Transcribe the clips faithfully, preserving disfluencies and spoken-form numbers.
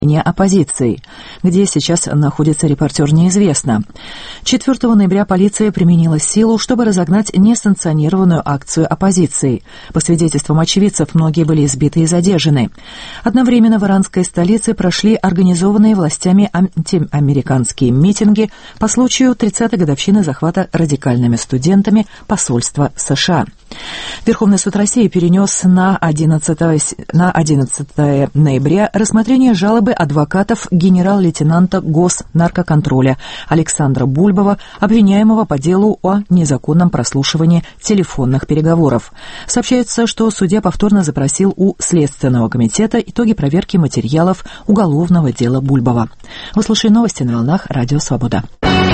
оппозиции. Где сейчас находится репортер, неизвестно. четвёртого ноября полиция применила силу, чтобы разогнать несанкционированную акцию оппозиции. По свидетельствам очевидцев, многие были избиты и задержаны. Одновременно в иранской столице прошли организованные властями антиамериканские митинги по случаю тридцатой годовщины захвата радикальными студентами посольства США. Верховный суд России перенес на одиннадцатое ноября рассмотрение жалобы адвокатов генерал-лейтенанта госнаркоконтроля Александра Бульбова, обвиняемого по делу о незаконном прослушивании телефонных переговоров. Сообщается, что судья повторно запросил у Следственного комитета итоги проверки материалов уголовного дела Бульбова. Вы слушаете новости на волнах Радио Свобода.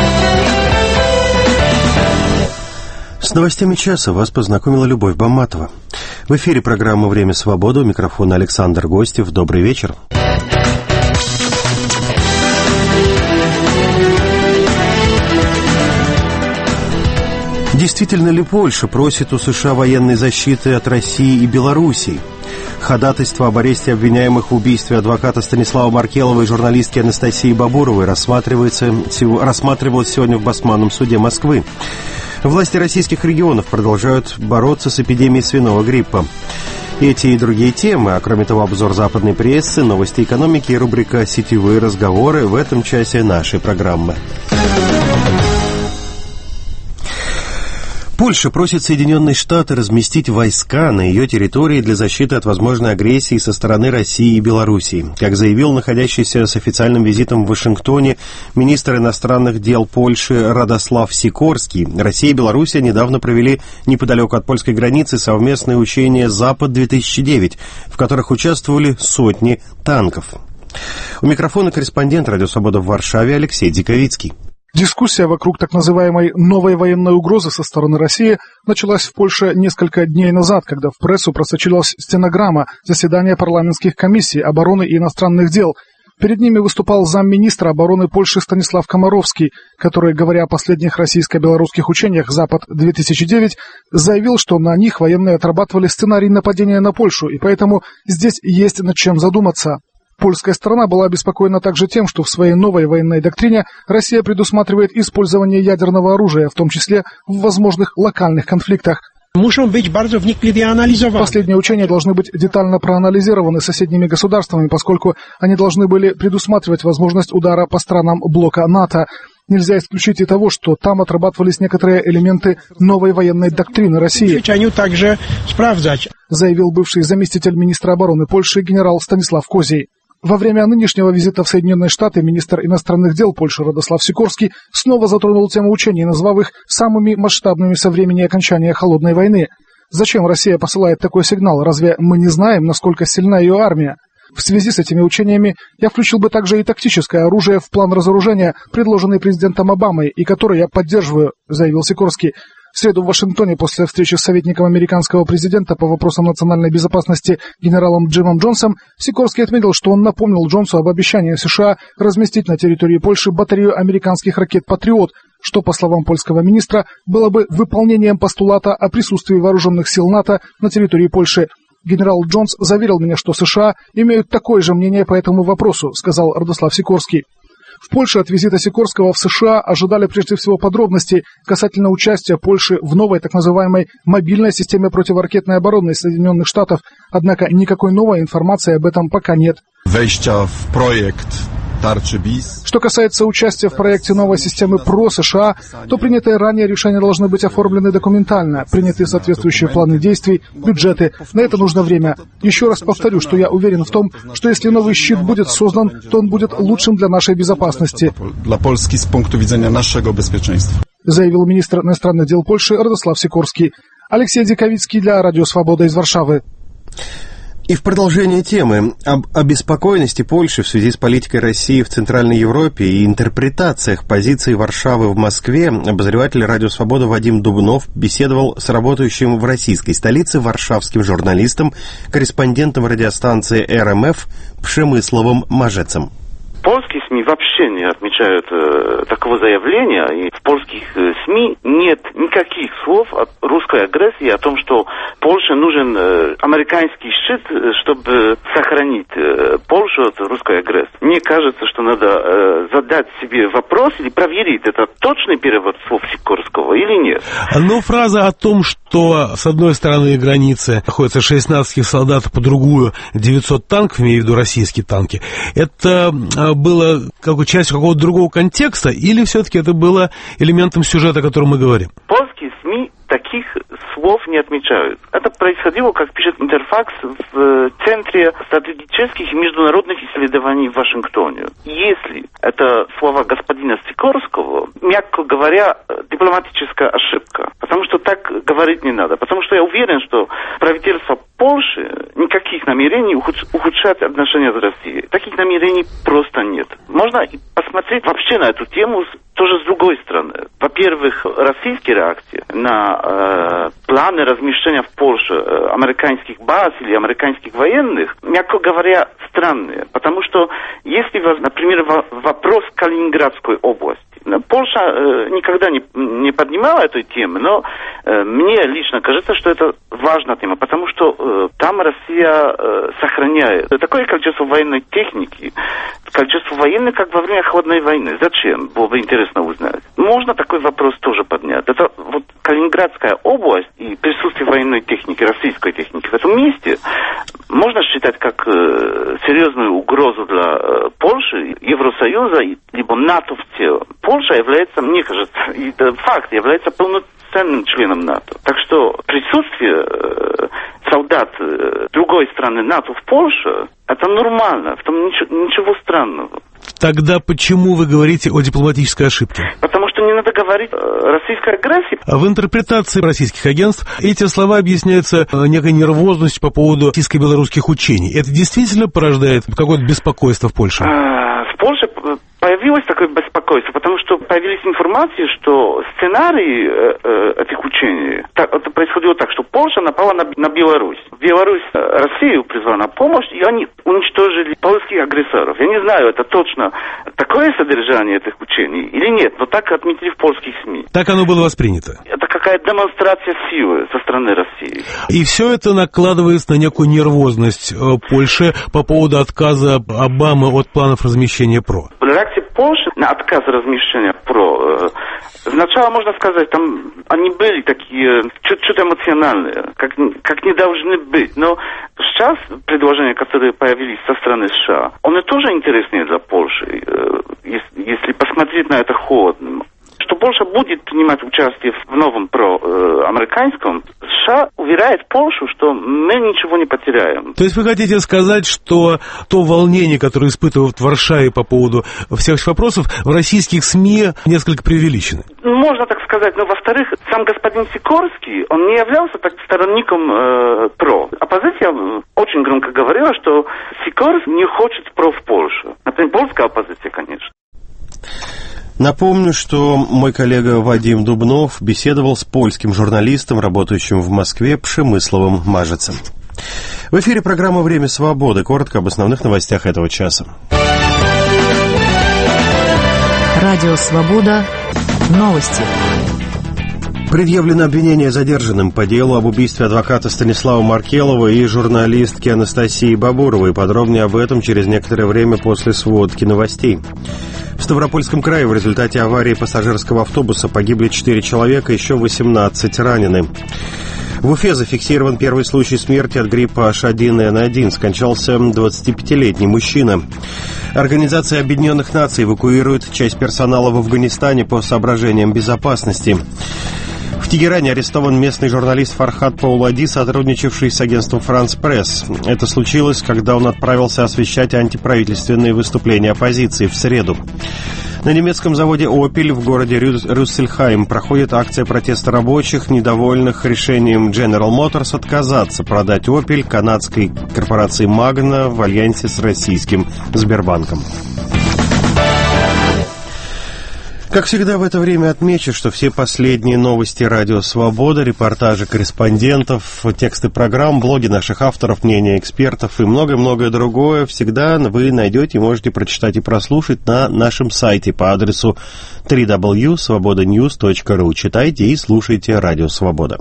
С новостями часа вас познакомила Любовь Бамматова. В эфире программа «Время свободы». У микрофона Александр Гостев. Добрый вечер. Действительно ли Польша просит у США военной защиты от России и Белоруссии? Ходатайство об аресте обвиняемых в убийстве адвоката Станислава Маркелова и журналистки Анастасии Бабуровой рассматривается, рассматривалось сегодня в Басманном суде Москвы. Власти российских регионов продолжают бороться с эпидемией свиного гриппа. Эти и другие темы, а кроме того обзор западной прессы, новости экономики и рубрика «Сетевые разговоры» в этом часе нашей программы. Польша просит Соединенные Штаты разместить войска на ее территории для защиты от возможной агрессии со стороны России и Белоруссии. Как заявил находящийся с официальным визитом в Вашингтоне министр иностранных дел Польши Радослав Сикорский, Россия и Белоруссия недавно провели неподалеку от польской границы совместные учения «Запад-две тысячи девять», в которых участвовали сотни танков. У микрофона корреспондент «Радио Свобода» в Варшаве Алексей Диковицкий. Дискуссия вокруг так называемой «новой военной угрозы» со стороны России началась в Польше несколько дней назад, когда в прессу просочилась стенограмма заседания парламентских комиссий обороны и иностранных дел. Перед ними выступал замминистра обороны Польши Станислав Комаровский, который, говоря о последних российско-белорусских учениях «Запад-две тысячи девять», заявил, что на них военные отрабатывали сценарий нападения на Польшу, и поэтому здесь есть над чем задуматься. Польская сторона была обеспокоена также тем, что в своей новой военной доктрине Россия предусматривает использование ядерного оружия, в том числе в возможных локальных конфликтах. Последние учения должны быть детально проанализированы соседними государствами, поскольку они должны были предусматривать возможность удара по странам блока НАТО. Нельзя исключить и того, что там отрабатывались некоторые элементы новой военной доктрины России, заявил бывший заместитель министра обороны Польши генерал Станислав Козий. Во время нынешнего визита в Соединенные Штаты министр иностранных дел Польши Радослав Сикорский снова затронул тему учений, назвав их самыми масштабными со времени окончания Холодной войны. Зачем Россия посылает такой сигнал? Разве мы не знаем, насколько сильна ее армия? В связи с этими учениями я включил бы также и тактическое оружие в план разоружения, предложенный президентом Обамой, и который я поддерживаю, заявил Сикорский. В среду в Вашингтоне после встречи с советником американского президента по вопросам национальной безопасности генералом Джимом Джонсом Сикорский отметил, что он напомнил Джонсу об обещании США разместить на территории Польши батарею американских ракет «Патриот», что, по словам польского министра, было бы выполнением постулата о присутствии вооруженных сил НАТО на территории Польши. Генерал Джонс заверил меня, что США имеют такое же мнение по этому вопросу, сказал Радослав Сикорский. В Польше от визита Сикорского в США ожидали прежде всего подробностей касательно участия Польши в новой так называемой мобильной системе противоракетной обороны Соединенных Штатов, однако никакой новой информации об этом пока нет. Wejścia w projekt Tarczy BIS. Что касается участия в проекте новой системы ПРО США, то принятые ранее решения должны быть оформлены документально, приняты соответствующие планы действий, бюджеты. На это нужно время. Еще раз повторю, что я уверен в том, что если новый щит будет создан, то он будет лучшим для нашей безопасности. Dla Polski z punktu widzenia naszego bezpieczeństwa. Заявил министр иностранных дел Польши Радослав Сикорский. Алексей Диковицкий для Радио Свобода из Варшавы. И в продолжение темы об обеспокоенности Польши в связи с политикой России в Центральной Европе и интерпретациях позиции Варшавы в Москве обозреватель «Радио Свобода» Вадим Дубнов беседовал с работающим в российской столице варшавским журналистом, корреспондентом радиостанции эр эм эф Пшемысловым Мажецем. Польские СМИ вообще не отмечают э, такого заявления, и в польских э, СМИ нет никаких слов о русской агрессии, о том, что Польше нужен э, американский щит, чтобы сохранить э, Польшу от русской агрессии. Мне кажется, что надо э, задать себе вопрос или проверить, это точный перевод слов Сикорского или нет. Но фраза о том, что с одной стороны границы находится шестнадцать солдат, по другую девятьсот танков, имею в виду российские танки, это было как частью какого-то другого контекста, или все-таки это было элементом сюжета, о котором мы говорим? Польские СМИ таких слов не отмечают. Это происходило, как пишет Интерфакс, в Центре стратегических и международных исследований в Вашингтоне. Если это слова господина Сикорского, мягко говоря, дипломатическая ошибка. Потому что так говорить не надо. Потому что я уверен, что правительство Польши никаких намерений ухудшать отношения с Россией. Таких намерений просто нет. Можно посмотреть вообще на эту тему тоже с другой стороны. Во-первых, российские реакции на э, планы размещения в Польше э, американских баз или американских военных, мягко говоря, странные. Потому что если, например, вопрос Калининградской области, Польша э, никогда не, не поднимала эту тему, но э, мне лично кажется, что это важная тема, потому что э, там Россия э, сохраняет такое количество военной техники, количество военных, как во время холодной войны. Зачем? Было бы интересно узнать. Можно такой вопрос тоже поднять. Это вот Калининградская область и присутствие военной техники, российской техники в этом месте можно считать как э, серьезную угрозу для э, Польши, Евросоюза, либо НАТО в целом. Польша является, мне кажется, и это факт, является полноценным членом НАТО. Так что присутствие э, солдат э, другой страны НАТО в Польше, это нормально, в том ничего, ничего странного. Тогда почему вы говорите о дипломатической ошибке? Потому что не надо говорить о российской агрессии. В интерпретации российских агентств эти слова объясняются некой нервозностью по поводу российско-белорусских учений. Это действительно порождает какое-то беспокойство в Польше? В Польше появилось такое беспокойство, потому что появились информации, что сценарий э, этих учений, так, это происходило так, что Польша напала на, на Беларусь. Беларусь э, Россию призвала на помощь, и они уничтожили польских агрессоров. Я не знаю, это точно такое содержание этих учений или нет, но так отметили в польских СМИ. Так оно было воспринято? Это какая-то демонстрация силы со стороны России. И все это накладывается на некую нервозность Польши по поводу отказа Обамы от планов размещения ПРО. Реакция Польши на отказ размещения ПРО. Сначала, можно сказать, там они были такие чуть-чуть эмоциональные, как, как не должны быть. Но сейчас предложения, которые появились со стороны США, они тоже интереснее для Польши, если, если посмотреть на это холодно. Что Польша будет принимать участие в новом проамериканском, США уверяет Польшу, что мы ничего не потеряем. То есть вы хотите сказать, что то волнение, которое испытывают в Варшаве по поводу всех этих вопросов, в российских СМИ несколько преувеличено? Можно так сказать, но во-вторых, сам господин Сикорский, он не являлся так сторонником э, ПРО. Оппозиция очень громко говорила, что Сикорский не хочет ПРО в Польшу. Например, польская оппозиция, конечно. Напомню, что мой коллега Вадим Дубнов беседовал с польским журналистом, работающим в Москве, Przemysławem Мажицем. В эфире программа «Время свободы». Коротко об основных новостях этого часа. Радио «Свобода». Новости. Предъявлено обвинение задержанным по делу об убийстве адвоката Станислава Маркелова и журналистки Анастасии Бабуровой. Подробнее об этом через некоторое время после сводки новостей. В Ставропольском крае в результате аварии пассажирского автобуса погибли четыре человека, еще восемнадцать ранены. В Уфе зафиксирован первый случай смерти от гриппа эйч один эн один. Скончался двадцатипятилетний мужчина. Организация Объединенных Наций эвакуирует часть персонала в Афганистане по соображениям безопасности. В Тегеране арестован местный журналист Фархад Паулади, сотрудничавший с агентством «Франс Пресс». Это случилось, когда он отправился освещать антиправительственные выступления оппозиции в среду. На немецком заводе «Опель» в городе Рюссельхайм проходит акция протеста рабочих, недовольных решением General Motors отказаться продать «Опель» канадской корпорации «Магна» в альянсе с российским Сбербанком. Как всегда в это время отмечу, что все последние новости «Радио Свобода», репортажи корреспондентов, тексты программ, блоги наших авторов, мнения экспертов и многое-многое другое всегда вы найдете и можете прочитать и прослушать на нашем сайте по адресу дабл ю дабл ю дабл ю точка свобода ньюс точка ру. Читайте и слушайте «Радио Свобода».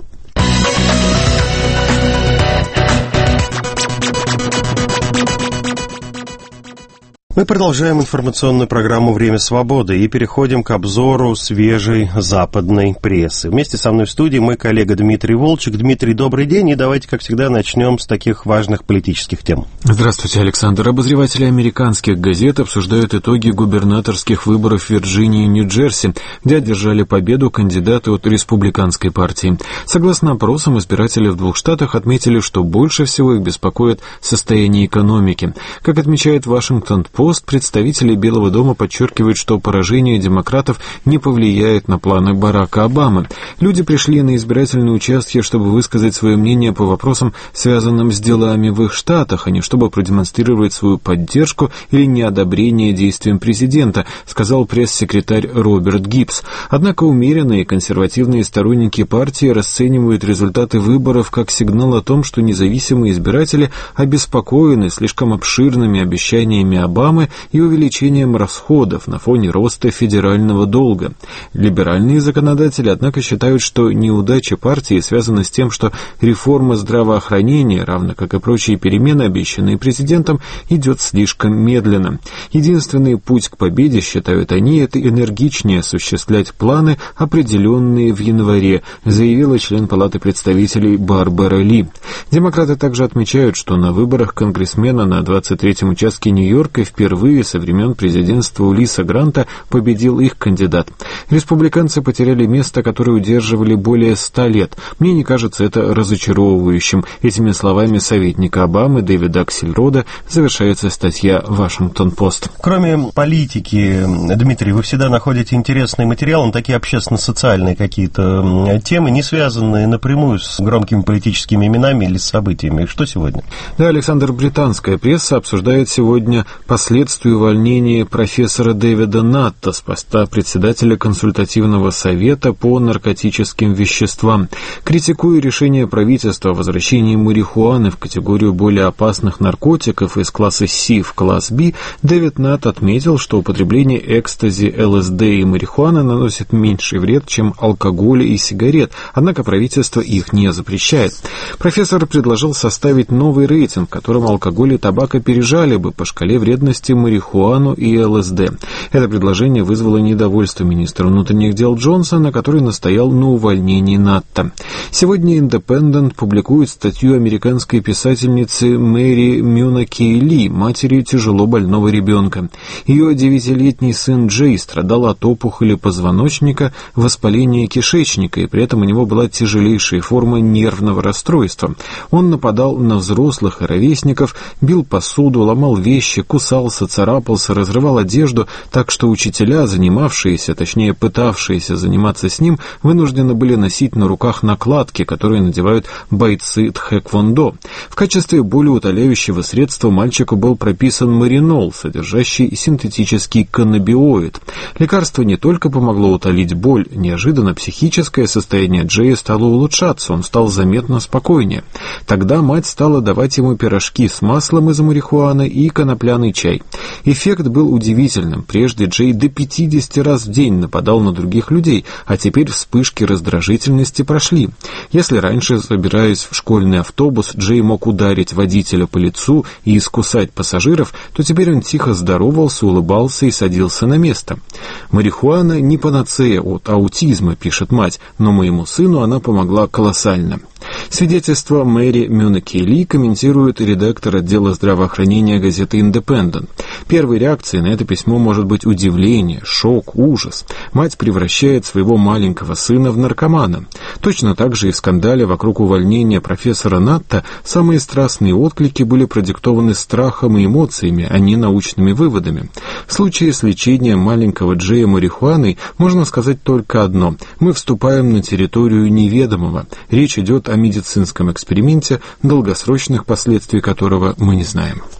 Мы продолжаем информационную программу «Время свободы» и переходим к обзору свежей западной прессы. Вместе со мной в студии мой коллега Дмитрий Волчек. Дмитрий, добрый день, и давайте, как всегда, начнем с таких важных политических тем. Здравствуйте, Александр. Обозреватели американских газет обсуждают итоги губернаторских выборов в Вирджинии и Нью-Джерси, где одержали победу кандидаты от республиканской партии. Согласно опросам, избиратели в двух штатах отметили, что больше всего их беспокоит состояние экономики. Как отмечает Вашингтон-Пост, представители Белого дома подчеркивают, что поражение демократов не повлияет на планы Барака Обамы. Люди пришли на избирательные участки, чтобы высказать свое мнение по вопросам, связанным с делами в их штатах, а не чтобы продемонстрировать свою поддержку или неодобрение действиям президента, сказал пресс-секретарь Роберт Гибс. Однако умеренные консервативные сторонники партии расценивают результаты выборов как сигнал о том, что независимые избиратели обеспокоены слишком обширными обещаниями Обамы и увеличением расходов на фоне роста федерального долга. Либеральные законодатели, однако, считают, что неудача партии связана с тем, что реформа здравоохранения, равно как и прочие перемены, обещанные президентом, идет слишком медленно. Единственный путь к победе, считают они, это энергичнее осуществлять планы, определенные в январе, заявила член Палаты представителей Барбара Ли. Демократы также отмечают, что на выборах конгрессмена на двадцать третьем участке Нью-Йорка впервые со времен президентства Улисса Гранта победил их кандидат. Республиканцы потеряли место, которое удерживали более ста лет. Мне не кажется это разочаровывающим. Этими словами советника Обамы Дэвида Аксельрода завершается статья «Вашингтон-Пост». Кроме политики, Дмитрий, вы всегда находите интересные материалы, такие общественно-социальные какие-то темы, не связанные напрямую с громкими политическими именами или с событиями. Что сегодня? Да, Александр, британская пресса обсуждает сегодня последствия увольнения профессора Дэвида Натта с поста председателя консультативного совета по наркотическим веществам. Критикуя решение правительства о возвращении марихуаны в категорию более опасных наркотиков из класса Си в класс Би, Дэвид Натт отметил, что употребление экстази, ЛСД и марихуаны наносит меньший вред, чем алкоголь и сигарет, однако правительство их не запрещает. Профессор предложил составить новый рейтинг, в котором алкоголь и табак опережали бы по шкале вредности марихуану и ЛСД. Это предложение вызвало недовольство министра внутренних дел Джонсона, который настоял на увольнении Натта. Сегодня «Индепендент» публикует статью американской писательницы Мэри Мюнакей-Ли, матери тяжело больного ребенка. Ее девятилетний сын Джей страдал от опухоли позвоночника, воспаления кишечника, и при этом у него была тяжелейшая форма нервного расстройства. Он нападал на взрослых и ровесников, бил посуду, ломал вещи, кусался, царапался, разрывал одежду, так что учителя, занимавшиеся, точнее пытавшиеся заниматься с ним, вынуждены были носить на руках накладки, которые надевают бойцы тхэквондо. В качестве болеутоляющего средства мальчику был прописан маринол, содержащий синтетический каннабиоид. Лекарство не только помогло утолить боль, неожиданно психическое состояние Джея стало улучшаться, он стал заметно спокойнее. Тогда мать стала давать ему пирожки с маслом из марихуаны и конопляный чай. Эффект был удивительным. Прежде Джей до пятидесяти раз в день нападал на других людей, а теперь вспышки раздражительности прошли. Если раньше, собираясь в школьный автобус, Джей мог ударить водителя по лицу и искусать пассажиров, то теперь он тихо здоровался, улыбался и садился на место. «Марихуана не панацея от аутизма», пишет мать, но моему сыну она помогла колоссально. Свидетельство Мэри Мюнакей-Ли комментирует редактор отдела здравоохранения газеты «Индепендент». Первой реакцией на это письмо может быть удивление, шок, ужас. Мать превращает своего маленького сына в наркомана. Точно так же и в скандале вокруг увольнения профессора Натта самые страстные отклики были продиктованы страхом и эмоциями, а не научными выводами. В случае с лечением маленького Джея марихуаной можно сказать только одно: мы вступаем на территорию неведомого. Речь идет о медицинском эксперименте, долгосрочных последствий которого мы не знаем.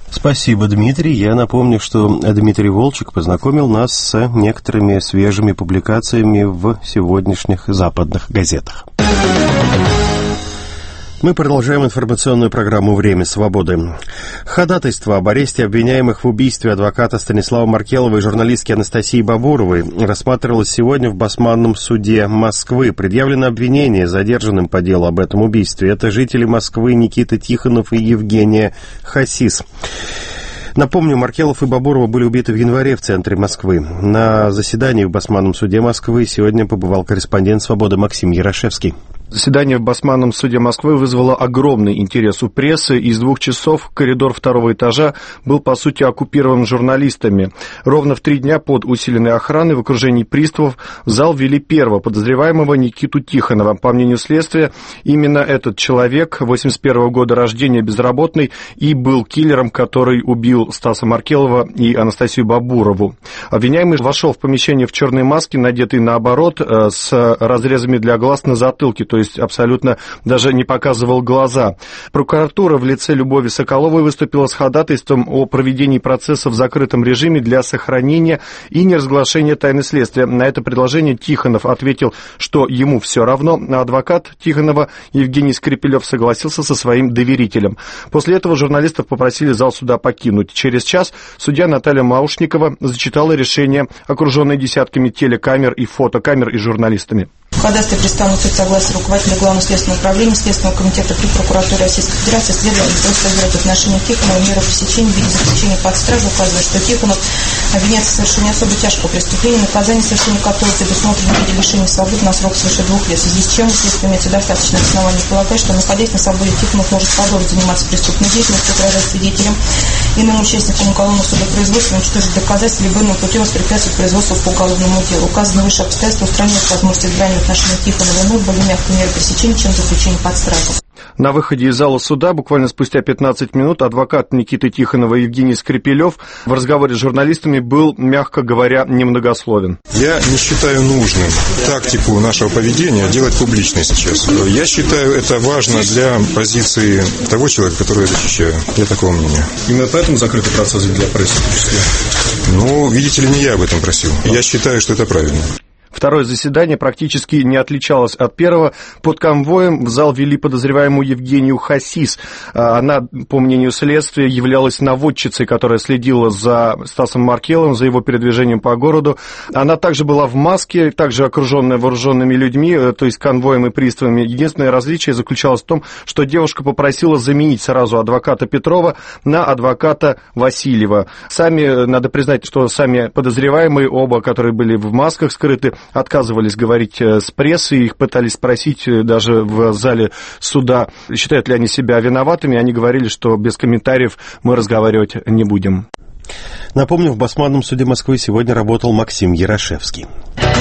Спасибо, Дмитрий. Я напомню, что Дмитрий Волчек познакомил нас с некоторыми свежими публикациями в сегодняшних западных газетах. Мы продолжаем информационную программу «Время свободы». Ходатайство об аресте обвиняемых в убийстве адвоката Станислава Маркелова и журналистки Анастасии Бабуровой рассматривалось сегодня в Басманном суде Москвы. Предъявлено обвинение задержанным по делу об этом убийстве. Это жители Москвы Никита Тихонов и Евгения Хасис. Напомню, Маркелов и Бабурова были убиты в январе в центре Москвы. На заседании в Басманном суде Москвы сегодня побывал корреспондент «Свободы» Максим Ярошевский. Заседание в Басманном суде Москвы вызвало огромный интерес у прессы. Из двух часов коридор второго этажа был, по сути, оккупирован журналистами. Ровно в три дня под усиленной охраной в окружении приставов в зал ввели первого подозреваемого Никиту Тихонова. По мнению следствия, именно этот человек, восемьдесят первого года рождения, безработный, и был киллером, который убил Стаса Маркелова и Анастасию Бабурову. Обвиняемый вошел в помещение в черной маске, надетый наоборот, с разрезами для глаз на затылке, то есть абсолютно даже не показывал глаза. Прокуратура в лице Любови Соколовой выступила с ходатайством о проведении процесса в закрытом режиме для сохранения и неразглашения тайны следствия. На это предложение Тихонов ответил, что ему все равно, а адвокат Тихонова Евгений Скрипелев согласился со своим доверителем. После этого журналистов попросили зал суда покинуть. Через час судья Наталья Маушникова зачитала решение, окруженное десятками телекамер и фотокамер и журналистами. В ходатайстве представлено суд согласия руководителя Главного следственного управления Следственного комитета при прокуратуре Российской Федерации следовало просто выбрать в отношении Тихонова меру пресечения в виде заключения под стражу, указывая, что Тихонов обвиняется в совершении особо тяжкого преступления, наказание совершения которого предусмотрено в виде лишения свободы на срок свыше двух лет, в связи с чем следствие имеется достаточное основание полагать, что, находясь на свободе, Тихонов может продолжить заниматься преступной деятельностью, угрожать свидетелям, иным участникам уголовного судопроизводства, уничтожить доказательства, либо иным путем воспрепятствовать производству по уголовному делу. Указанные выше обстоятельства устраняют возможность избрания в отношении Тихонова иной, более мягкой меры пресечения, чем заключение под стражу. На выходе из зала суда буквально спустя пятнадцать минут адвокат Никиты Тихонова Евгений Скрипелев в разговоре с журналистами был, мягко говоря, немногословен. Я не считаю нужным тактику нашего поведения делать публичной сейчас. Я считаю, это важно для позиции того человека, которого я защищаю. Я такого мнения. Именно поэтому закрытый процесс для прессы? Ну, видите ли, не я об этом просил. Я считаю, что это правильно. Второе заседание практически не отличалось от первого. Под конвоем в зал вели подозреваемую Евгению Хасис. Она, по мнению следствия, являлась наводчицей, которая следила за Стасом Маркеловым, за его передвижением по городу. Она также была в маске, также окруженная вооруженными людьми, то есть конвоем и приставами. Единственное различие заключалось в том, что девушка попросила заменить сразу адвоката Петрова на адвоката Васильева. Сами, надо признать, что сами подозреваемые, оба, которые были в масках скрыты, отказывались говорить с прессой, их пытались спросить даже в зале суда, считают ли они себя виноватыми, они говорили, что без комментариев мы разговаривать не будем. Напомню, в Басманном суде Москвы сегодня работал Максим Ярошевский.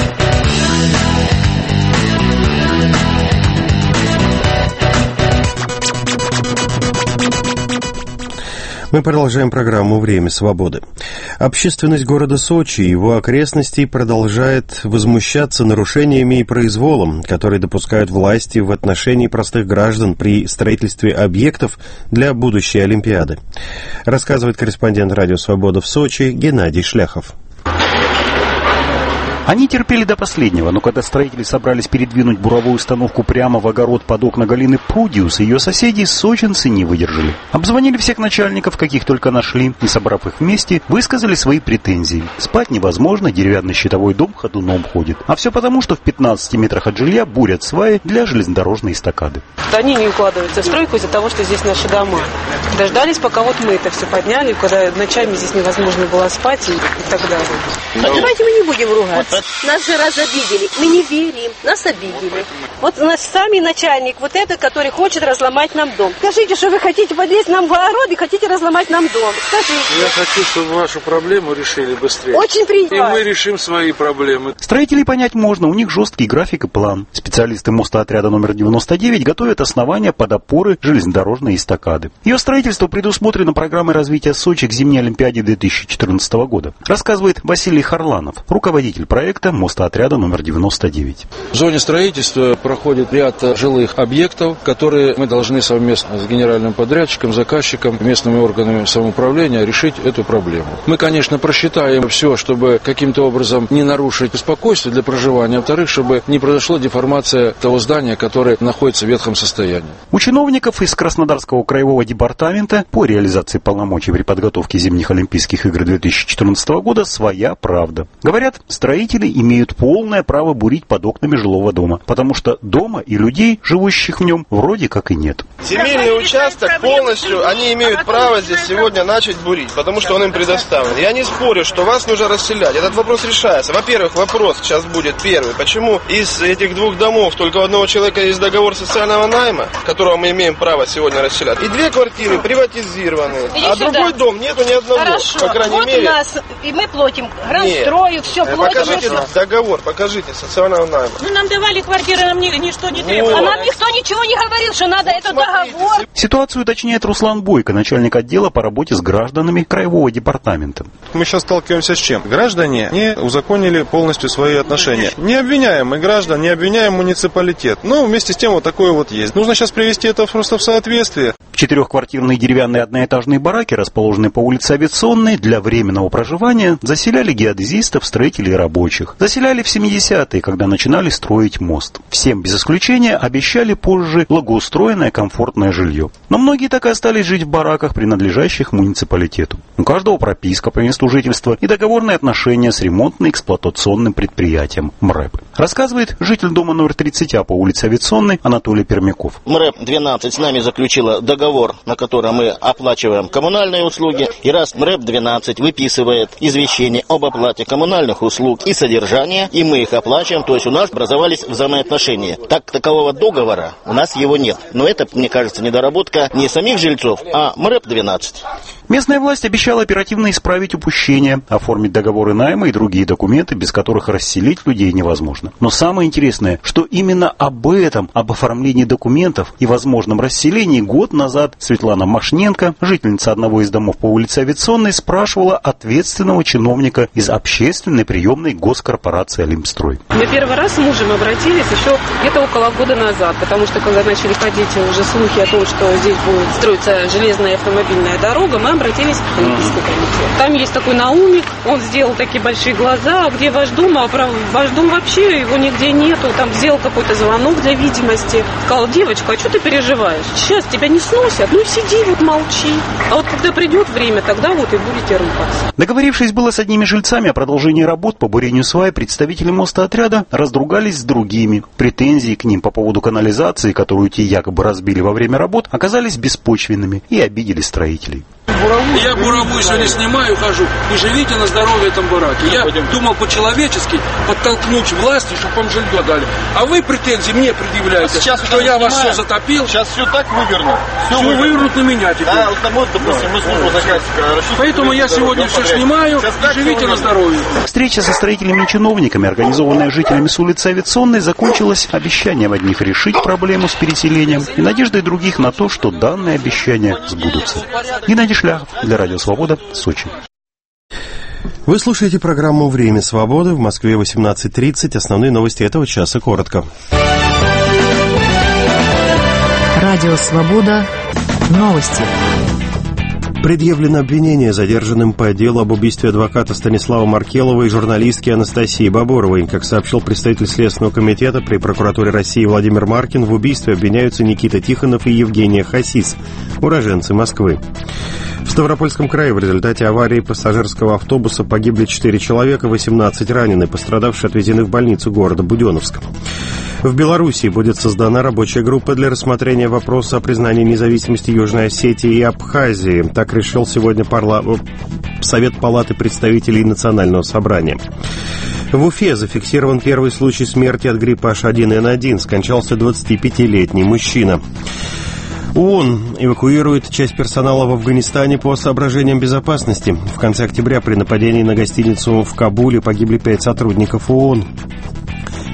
Мы продолжаем программу «Время свободы». Общественность города Сочи и его окрестностей продолжает возмущаться нарушениями и произволом, которые допускают власти в отношении простых граждан при строительстве объектов для будущей Олимпиады. Рассказывает корреспондент «Радио Свобода» в Сочи Геннадий Шляхов. Они терпели до последнего, но когда строители собрались передвинуть буровую установку прямо в огород под окна Галины Прудиус, ее соседи, сочинцы, не выдержали. Обзвонили всех начальников, каких только нашли, и, собрав их вместе, высказали свои претензии. Спать невозможно, деревянный щитовой дом ходуном ходит. А все потому, что в пятнадцати метрах от жилья бурят сваи для железнодорожной эстакады. Они не укладываются в стройку из-за того, что здесь наши дома. Дождались, пока вот мы это все подняли, когда ночами здесь невозможно было спать и, и так далее. Но давайте мы не будем ругаться. Нас же раз обидели. Мы не верим. Нас обидели. Вот наш самый начальник, вот этот, который хочет разломать нам дом. Скажите, что вы хотите подлезть нам в огород и хотите разломать нам дом. Скажите. Я хочу, чтобы вашу проблему решили быстрее. Очень приятно. И мы решим свои проблемы. Строителей понять можно, у них жесткий график и план. Специалисты мостоотряда номер девяносто девять готовят основания под опоры железнодорожной эстакады. Ее строительство предусмотрено программой развития Сочи к зимней Олимпиаде две тысячи четырнадцатого года. Рассказывает Василий Харланов, руководитель проекта мостоотряда номер девяносто девять. В зоне строительства проходит ряд жилых объектов, которые мы должны совместно с генеральным подрядчиком, заказчиком, местными органами самоуправления решить эту проблему. Мы, конечно, просчитаем все, чтобы каким-то образом не нарушить спокойствие для проживания, а во-вторых, чтобы не произошла деформация того здания, которое находится в ветхом состоянии. У чиновников из Краснодарского краевого департамента по реализации полномочий при подготовке зимних Олимпийских игр две тысячи четырнадцатого года своя правда. Говорят, строители имеют полное право бурить под окнами жилого дома, потому что дома и людей, живущих в нем, вроде как и нет. Земельный участок полностью, они имеют право здесь сегодня начать бурить, потому что он им предоставлен. Я не спорю, что вас нужно расселять. Этот вопрос решается. Во-первых, вопрос сейчас будет первый. Почему из этих двух домов только у одного человека есть договор социального найма, которого мы имеем право сегодня расселять, и две квартиры приватизированы, иди а сюда. Другой дом нету ни одного. Хорошо. По крайней вот мере. У нас, и мы платим гранд-строю, все платим. Покажите договор, покажите социального найма. Ну, нам давали квартиры, нам ни, ничто не требовало. Вот. А нам никто ничего не говорил, что надо вот этот договор. Ситуацию уточняет Руслан Бойко, начальник отдела по работе с гражданами краевого департамента. Мы сейчас сталкиваемся с чем? Граждане не узаконили полностью свои отношения. Не обвиняем мы граждан, не обвиняем муниципалитет. Но вместе с тем вот такое вот есть. Нужно сейчас привести это просто в соответствие. Четырехквартирные деревянные одноэтажные бараки, расположенные по улице Авиационной, для временного проживания заселяли геодезистов, строителей и рабочих. Заселяли в семидесятые, когда начинали строить мост. Всем без исключения обещали позже благоустроенное комфортное жилье. Но многие так и остались жить в бараках, принадлежащих муниципалитету. У каждого прописка по месту жительства и договорные отношения с ремонтно-эксплуатационным предприятием МРЭП. Рассказывает житель дома номер тридцать А по улице Авиационной Анатолий Пермяков. МРЭП двенадцать с нами заключила договор, на котором мы оплачиваем коммунальные услуги. И раз МРЭП двенадцать выписывает извещение об оплате коммунальных услуг и содержания, и мы их оплачиваем, то есть у нас образовались взаимоотношения. Так такового договора у нас его нет. Но это, мне кажется, недоработка не самих жильцов, а МРЭП двенадцать. Местная власть обещала оперативно исправить упущения, оформить договоры найма и другие документы, без которых расселить людей невозможно. Но самое интересное, что именно об этом, об оформлении документов и возможном расселении год назад Светлана Машненко, жительница одного из домов по улице Авиационной, спрашивала ответственного чиновника из общественной приемной госкорпорации «Олимпстрой». Мы первый раз с мужем обратились еще где-то около года назад, потому что когда начали ходить уже слухи о том, что здесь будет строиться железная автомобильная дорога, мы обратились в Олимпийский комитет. Там есть такой Наумик, он сделал такие большие глаза, а где ваш дом, а про ваш дом вообще его нигде нету, там сделал какой-то звонок для видимости. Сказал: девочка, а что ты переживаешь? Сейчас тебя не сносят, ну сиди вот молчи. А вот когда придет время, тогда вот и будете рыпаться. Договорившись было с одними жильцами о продолжении работ по бурению свай, представители мостоотряда разругались с другими. Претензии к ним по поводу канализации, которую те якобы разбили во время работ, оказались беспочвенными и обидели строителей. Я буровую сегодня снимаю, хожу. И живите на здоровье этом бараке. Я думал по-человечески подтолкнуть власти, чтобы вам жилье дали. А вы претензии мне предъявляете, сейчас что я вас все затопил. Сейчас все так вывернут. Все, все вывернут на меня теперь. Да, вот, вот, допустим, мы снова заказчика. Поэтому я сегодня все снимаю, живите на здоровье. Встреча со строительными чиновниками, организованная жителями с улицы Авиационной, закончилась обещанием одних решить проблему с переселением и надеждой других на то, что данные обещания сбудутся. Геннадий Шляхов для Радио Свобода, Сочи. Вы слушаете программу «Время свободы». В Москве восемнадцать тридцать. Основные новости этого часа коротко. Радио Свобода. Новости. Предъявлено обвинение задержанным по делу об убийстве адвоката Станислава Маркелова и журналистки Анастасии Боборовой. Как сообщил представитель Следственного комитета при прокуратуре России Владимир Маркин, в убийстве обвиняются Никита Тихонов и Евгения Хасис, уроженцы Москвы. В Ставропольском крае в результате аварии пассажирского автобуса погибли четыре человека, восемнадцать ранены, пострадавшие отвезены в больницу города Буденновск. В Белоруссии будет создана рабочая группа для рассмотрения вопроса о признании независимости Южной Осетии и Абхазии. Так решил сегодня парла... Совет Палаты представителей Национального собрания. В Уфе зафиксирован первый случай смерти от гриппа эйч один эн один. Скончался двадцатипятилетний мужчина. ООН эвакуирует часть персонала в Афганистане по соображениям безопасности. В конце октября при нападении на гостиницу в Кабуле погибли пять сотрудников ООН.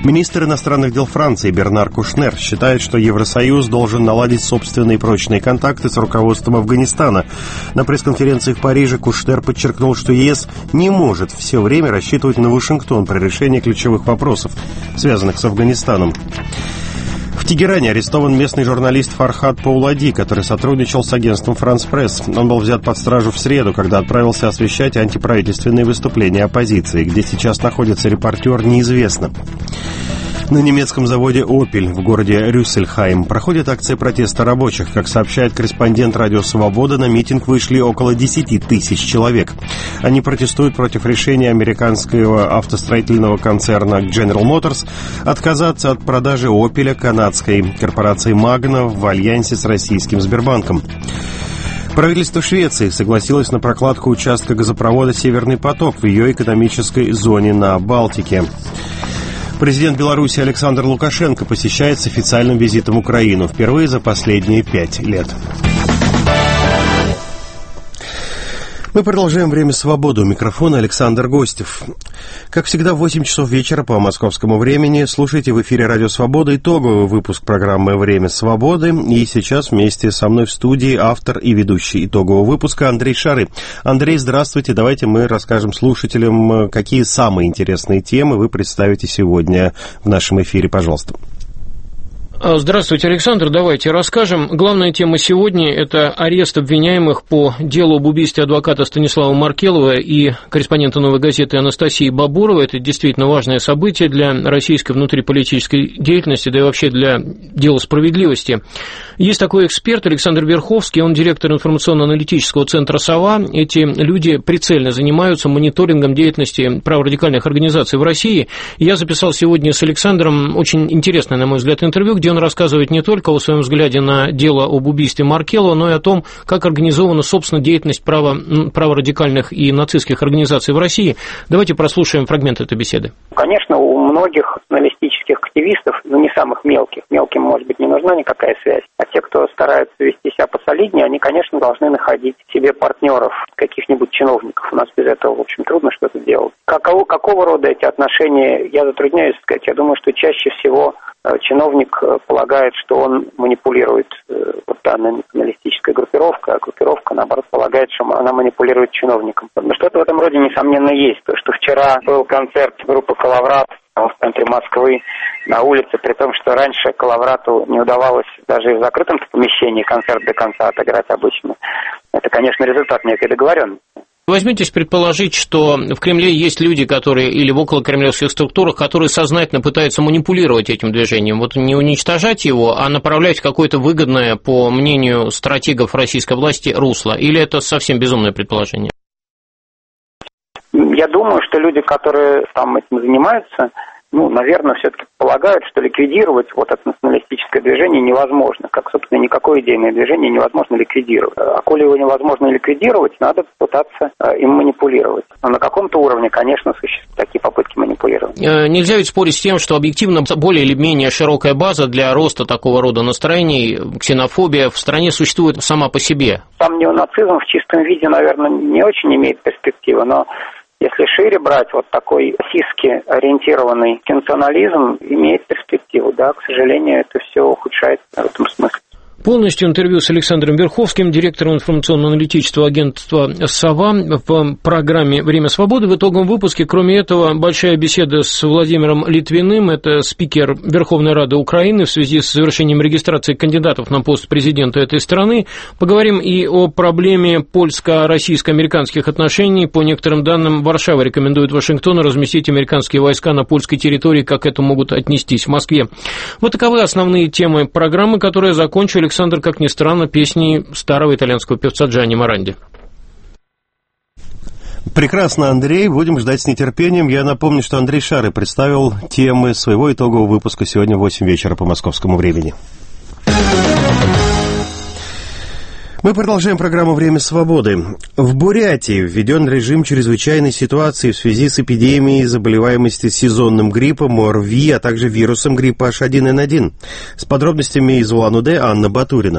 Министр иностранных дел Франции Бернар Кушнер считает, что Евросоюз должен наладить собственные прочные контакты с руководством Афганистана. На пресс-конференции в Париже Кушнер подчеркнул, что ЕС не может все время рассчитывать на Вашингтон при решении ключевых вопросов, связанных с Афганистаном. В Тегеране арестован местный журналист Фархад Паулади, который сотрудничал с агентством «Франс Пресс». Он был взят под стражу в среду, когда отправился освещать антиправительственные выступления оппозиции. Где сейчас находится репортер, неизвестно. На немецком заводе «Опель» в городе Рюссельхайм проходит акция протеста рабочих. Как сообщает корреспондент «Радио Свобода», на митинг вышли около десяти тысяч человек. Они протестуют против решения американского автостроительного концерна General Motors отказаться от продажи «Опеля» канадской корпорации «Магна» в альянсе с российским Сбербанком. Правительство Швеции согласилось на прокладку участка газопровода «Северный поток» в ее экономической зоне на Балтике. Президент Беларуси Александр Лукашенко посещает с официальным визитом Украину впервые за последние пять лет. Мы продолжаем «Время свободы». У микрофона Александр Гостев. Как всегда, в восемь часов вечера по московскому времени слушайте в эфире «Радио Свобода» итоговый выпуск программы «Время свободы». И сейчас вместе со мной в студии автор и ведущий итогового выпуска Андрей Шары. Андрей, здравствуйте. Давайте мы расскажем слушателям, какие самые интересные темы вы представите сегодня в нашем эфире. Пожалуйста. Здравствуйте, Александр. Давайте расскажем. Главная тема сегодня – это арест обвиняемых по делу об убийстве адвоката Станислава Маркелова и корреспондента «Новой газеты» Анастасии Бабуровой. Это действительно важное событие для российской внутриполитической деятельности, да и вообще для дела справедливости. Есть такой эксперт Александр Верховский, он директор информационно-аналитического центра «Сова». Эти люди прицельно занимаются мониторингом деятельности праворадикальных организаций в России. Я записал сегодня с Александром очень интересное, на мой взгляд, интервью, где он рассказывает не только о своем взгляде на дело об убийстве Маркелова, но и о том, как организована, собственно, деятельность право, праворадикальных и нацистских организаций в России. Давайте прослушаем фрагмент этой беседы. Конечно, у многих националистических активистов, ну не самых мелких, мелким, может быть, не нужна никакая связь, а те, кто стараются вести себя посолиднее, они, конечно, должны находить себе партнеров, каких-нибудь чиновников. У нас без этого, в общем, трудно что-то делать. Какого, какого рода эти отношения, я затрудняюсь сказать. Я думаю, что чаще всего чиновник полагает, что он манипулирует вот данной националистической группировкой, а группировка, наоборот, полагает, что она манипулирует чиновником. Но что-то в этом роде, несомненно, есть. То, что вчера был концерт группы «Калаврат» в центре Москвы на улице, при том, что раньше «Калаврату» не удавалось даже в закрытом помещении концерт до конца отыграть обычно. Это, конечно, результат некой договоренности. Возьмитесь предположить, что в Кремле есть люди, которые, или в околокремлевских структурах, которые сознательно пытаются манипулировать этим движением, вот не уничтожать его, а направлять в какое-то выгодное, по мнению стратегов российской власти, русло. Или это совсем безумное предположение? Я думаю, что люди, которые там этим занимаются, ну, наверное, все-таки полагают, что ликвидировать вот это националистическое движение невозможно. Как, собственно, никакое идейное движение невозможно ликвидировать. А коли его невозможно ликвидировать, надо пытаться им манипулировать. Но на каком-то уровне, конечно, существуют такие попытки манипулировать. Нельзя ведь спорить с тем, что объективно более или менее широкая база для роста такого рода настроений, ксенофобия в стране существует сама по себе. Сам неонацизм в чистом виде, наверное, не очень имеет перспективы, но если шире брать, вот такой российски ориентированный национализм имеет перспективу, да, к сожалению, это все ухудшает в этом смысле. Полностью интервью с Александром Верховским, директором информационно-аналитического агентства «Сова» в программе «Время свободы». В итоговом выпуске, кроме этого, большая беседа с Владимиром Литвиным, это спикер Верховной Рады Украины в связи с завершением регистрации кандидатов на пост президента этой страны. Поговорим и о проблеме польско-российско-американских отношений. По некоторым данным, Варшава рекомендует Вашингтону разместить американские войска на польской территории, как это могут отнестись в Москве. Вот таковы основные темы программы, которые закончили Александр, как ни странно, песни старого итальянского певца Джанни Моранди. Прекрасно, Андрей. Будем ждать с нетерпением. Я напомню, что Андрей Шары представил темы своего итогового выпуска сегодня в восемь вечера по московскому времени. Мы продолжаем программу «Время свободы». В Бурятии введен режим чрезвычайной ситуации в связи с эпидемией заболеваемости сезонным гриппом ОРВИ, а также вирусом гриппа эйч один эн один. С подробностями из Улан-Удэ Анна Батурина.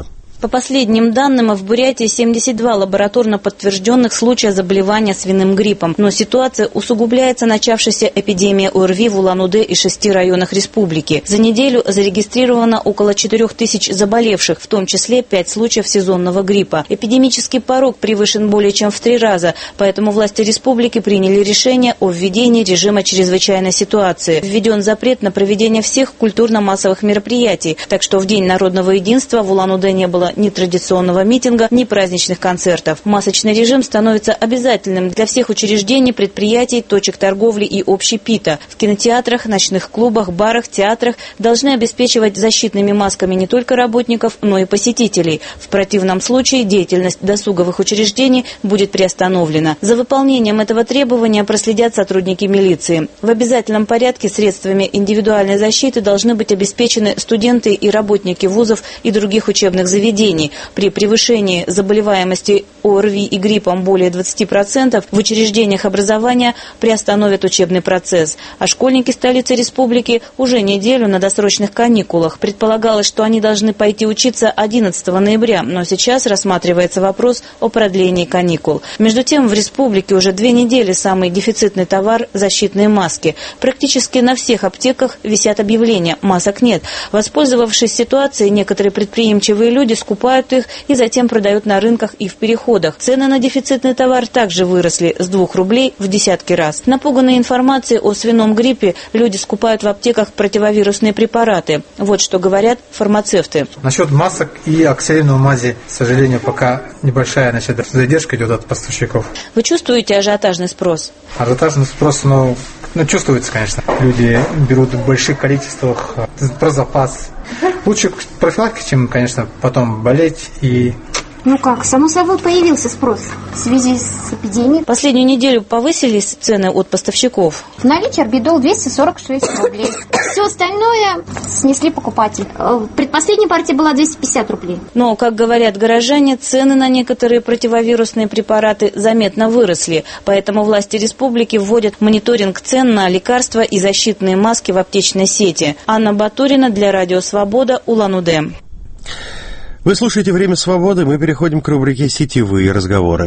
По последним данным, в Бурятии семьдесят два лабораторно подтвержденных случая заболевания свиным гриппом. Но ситуация усугубляется начавшейся эпидемией ОРВИ в Улан-Удэ и шести районах республики. За неделю зарегистрировано около четырех тысяч заболевших, в том числе пять случаев сезонного гриппа. Эпидемический порог превышен более чем в три раза, поэтому власти республики приняли решение о введении режима чрезвычайной ситуации. Введен запрет на проведение всех культурно-массовых мероприятий, так что в День народного единства в Улан-Удэ не было ни традиционного митинга, ни праздничных концертов. Масочный режим становится обязательным для всех учреждений, предприятий, точек торговли и общепита. В кинотеатрах, ночных клубах, барах, театрах должны обеспечивать защитными масками не только работников, но и посетителей. В противном случае деятельность досуговых учреждений будет приостановлена. За выполнением этого требования проследят сотрудники милиции. В обязательном порядке средствами индивидуальной защиты должны быть обеспечены студенты и работники вузов и других учебных заведений. При превышении заболеваемости ОРВИ и гриппом более двадцати процентов в учреждениях образования приостановят учебный процесс. А школьники столицы республики уже неделю на досрочных каникулах. Предполагалось, что они должны пойти учиться одиннадцатого ноября, но сейчас рассматривается вопрос о продлении каникул. Между тем, в республике уже две недели самый дефицитный товар – защитные маски. Практически на всех аптеках висят объявления «масок нет». Воспользовавшись ситуацией, некоторые предприимчивые люди скупают их и затем продают на рынках и в переходах. Цены на дефицитный товар также выросли с двух рублей в десятки раз. Напуганные информацией о свином гриппе, люди скупают в аптеках противовирусные препараты. Вот что говорят фармацевты. Насчет масок и оксалиновой мази, к сожалению, пока небольшая, значит, задержка идет от поставщиков. Вы чувствуете ажиотажный спрос? Ажиотажный спрос, ну, ну чувствуется, конечно. Люди берут в больших количествах про запас. Лучше профилактика, чем, конечно, потом болеть и... Ну как, само собой появился спрос в связи с эпидемией. Последнюю неделю повысились цены от поставщиков. В наличии орбидол двести сорок шесть рублей. Все остальное снесли покупатель. Предпоследняя партия была двести пятьдесят рублей. Но, как говорят горожане, цены на некоторые противовирусные препараты заметно выросли. Поэтому власти республики вводят мониторинг цен на лекарства и защитные маски в аптечной сети. Анна Батурина для Радио Свобода, Улан-Удэ. Вы слушаете «Время свободы», мы переходим к рубрике «Сетевые разговоры».